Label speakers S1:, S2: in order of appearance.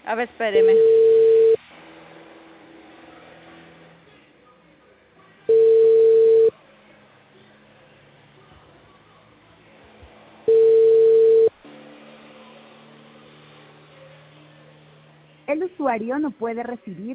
S1: A ver, espéreme.
S2: El usuario no puede recibir